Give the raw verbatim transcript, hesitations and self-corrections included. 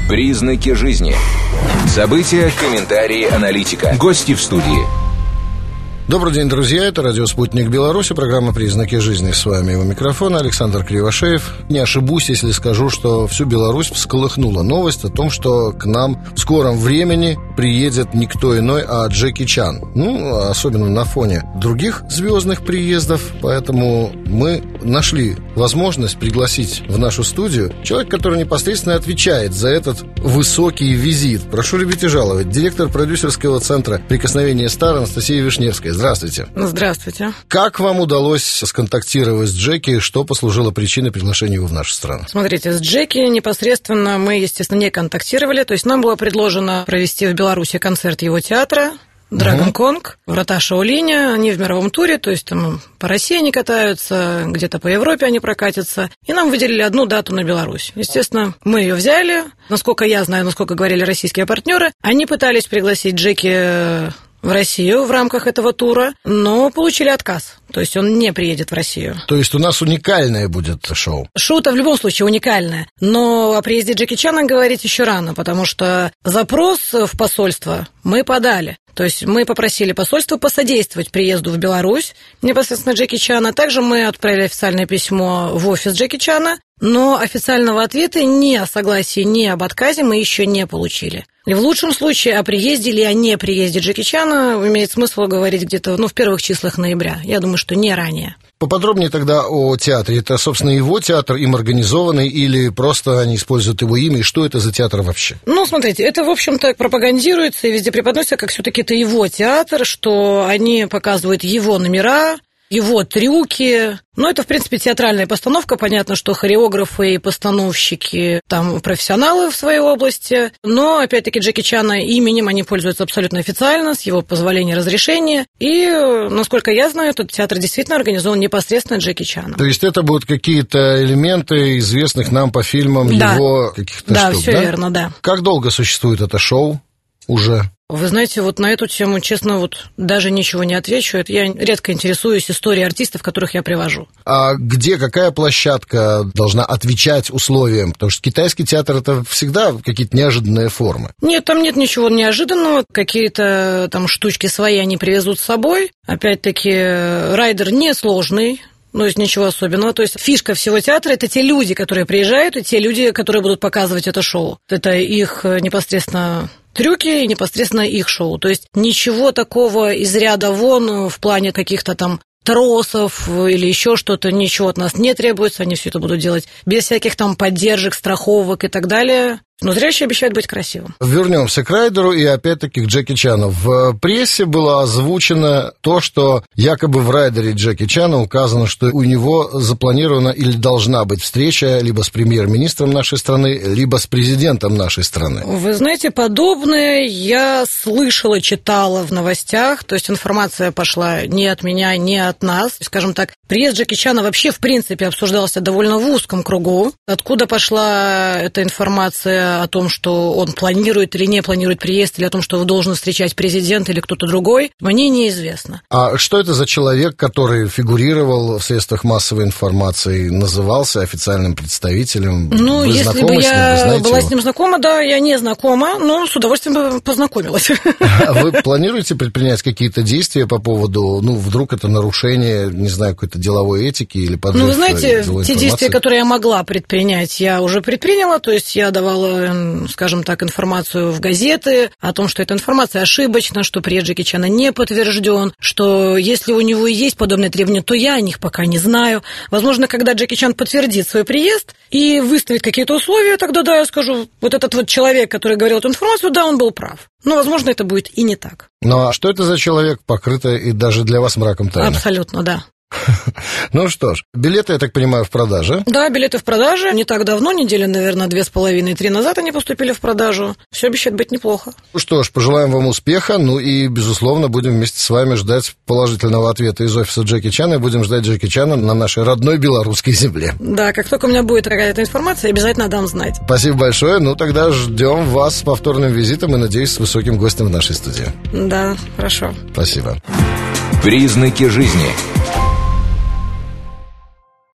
Признаки жизни. События, комментарии, аналитика. Гости в студии. Добрый день, друзья, это радио «Спутник Беларуси», программа «Признаки жизни». С вами у микрофона Александр Кривошеев. Не ошибусь, если скажу, что всю Беларусь всколыхнула новость о том, что к нам в скором времени приедет никто иной, а Джеки Чан. Ну, особенно на фоне других звездных приездов. Поэтому мы нашли возможность пригласить в нашу студию человека, который непосредственно отвечает за этот высокий визит. Прошу любить и жаловать. Директор продюсерского центра «Прикосновение Стар» Анастасия Вишневская. Здравствуйте. Здравствуйте. Как вам удалось сконтактировать с Джеки? Что послужило причиной приглашения его в нашу страну? Смотрите, с Джеки непосредственно мы, естественно, не контактировали. То есть нам было предложено провести в Беларуси концерт его театра «Драгон Конг», «Врата Шаолиня». Они в мировом туре, то есть там по России они катаются, где-то по Европе они прокатятся. И нам выделили одну дату на Беларусь. Естественно, мы ее взяли. Насколько я знаю, насколько говорили российские партнеры, они пытались пригласить Джеки в Россию в рамках этого тура, но получили отказ. То есть он не приедет в Россию. То есть у нас уникальное будет шоу? Шоу-то в любом случае уникальное. Но о приезде Джеки Чана говорить еще рано, потому что запрос в посольство мы подали. То есть мы попросили посольство посодействовать приезду в Беларусь непосредственно Джеки Чана. Также мы отправили официальное письмо в офис Джеки Чана, но официального ответа ни о согласии, ни об отказе мы еще не получили. И в лучшем случае о приезде или о неприезде Джеки Чана имеет смысл говорить где-то ну, в первых числах ноября. Я думаю, что не ранее. Поподробнее тогда о театре. Это, собственно, его театр, им организованный, или просто они используют его имя, и что это за театр вообще? Ну, смотрите, это, в общем-то, пропагандируется и везде преподносится, как все-таки это его театр, что они показывают его номера, его трюки. Ну, это, в принципе, театральная постановка. Понятно, что хореографы и постановщики там профессионалы в своей области. Но, опять-таки, Джеки Чана именем они пользуются абсолютно официально, с его позволения, разрешения. И, насколько я знаю, этот театр действительно организован непосредственно Джеки Чаном. То есть это будут какие-то элементы известных нам по фильмам да. его каких-то да, штук, все да? верно, да. Как долго существует это шоу уже? Вы знаете, вот на эту тему, честно, вот даже ничего не отвечу. Я редко интересуюсь историей артистов, которых я привожу. А где, какая площадка должна отвечать условиям? Потому что китайский театр – это всегда какие-то неожиданные формы. Нет, там нет ничего неожиданного. Какие-то там штучки свои они привезут с собой. Опять-таки, райдер несложный. Ну, есть ничего особенного. То есть фишка всего театра – это те люди, которые приезжают, и те люди, которые будут показывать это шоу. Это их непосредственно трюки и непосредственно их шоу. То есть ничего такого из ряда вон в плане каких-то там тросов или еще что-то, ничего от нас не требуется. Они все это будут делать без всяких там поддержек, страховок и так далее. Но зрелище обещает быть красивым. Вернемся к райдеру и опять-таки к Джеки Чану. В прессе было озвучено то, что якобы в райдере Джеки Чана указано, что у него запланирована или должна быть встреча либо с премьер-министром нашей страны, либо с президентом нашей страны. Вы знаете, подобное я слышала, читала в новостях. То есть информация пошла не от меня, не от нас. Скажем так, приезд Джеки Чана вообще в принципе обсуждался довольно в узком кругу. Откуда пошла эта информация о том, что он планирует или не планирует приезд, или о том, что его должен встречать президент или кто-то другой, мне неизвестно. А что это за человек, который фигурировал в средствах массовой информации, назывался официальным представителем? Ну, Вы если бы я с была его? с ним знакома, да, я не знакома, но с удовольствием бы познакомилась. А вы планируете предпринять какие-то действия по поводу, ну, вдруг это нарушение, не знаю, какой-то деловой этики или подрыв? Ну, вы знаете, деловой те информации? действия, которые я могла предпринять, я уже предприняла, то есть я давала, скажем так, информацию в газеты о том, что эта информация ошибочна, что приезд Джеки Чана не подтвержден, что если у него есть подобные требования, то я о них пока не знаю. Возможно, когда Джеки Чан подтвердит свой приезд и выставит какие-то условия, тогда да, я скажу, вот этот вот человек, который говорил эту информацию, да, он был прав. Но, возможно, это будет и не так. Ну, а что это за человек, покрытый и даже для вас мраком тайны? Абсолютно, да. Ну что ж, билеты, я так понимаю, в продаже? Да, билеты в продаже. Не так давно, недели, наверное, две с половиной-три назад они поступили в продажу. Все обещает быть неплохо. Ну что ж, пожелаем вам успеха. Ну и, безусловно, будем вместе с вами ждать положительного ответа из офиса Джеки Чана. И будем ждать Джеки Чана на нашей родной белорусской земле. Да, как только у меня будет какая-то информация, обязательно дам знать. Спасибо большое. Ну тогда ждем вас с повторным визитом и, надеюсь, с высоким гостем в нашей студии. Да, хорошо. Спасибо. Признаки жизни.